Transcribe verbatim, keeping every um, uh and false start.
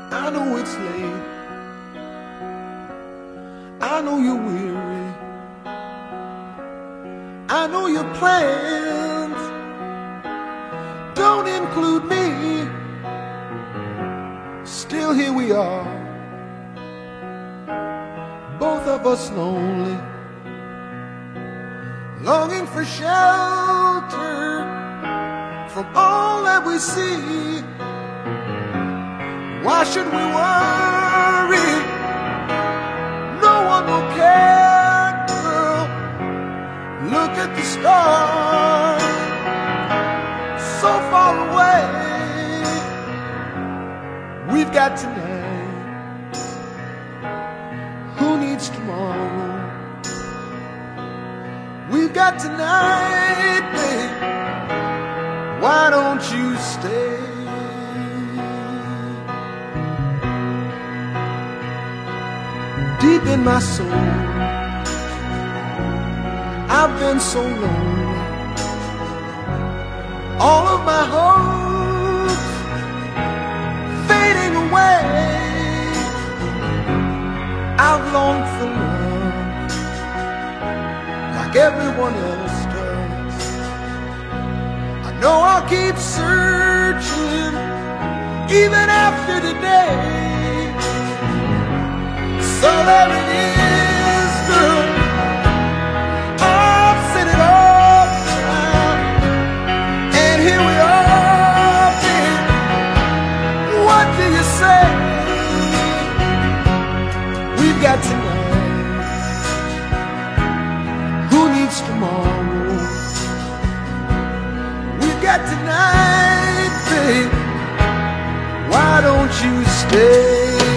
I know it's late, I know you're weary, I know your plans don't include me. Still here we are, both of us lonely, longing for shelter from all that we see. Why should we worry? No one will care, girl. Look at the stars, so far away. We've got tonight, who needs tomorrow? We've got tonight, babe, why don't you stay? Deep in my soul, I've been so lonely. All of my hopes fading away. I've longed for love like everyone else does. I know I'll keep searching even after today. So there it is, girl, I've said it all down, and here we are, babe. What do you say? We've got tonight, who needs tomorrow? We've got tonight, babe, why don't you stay?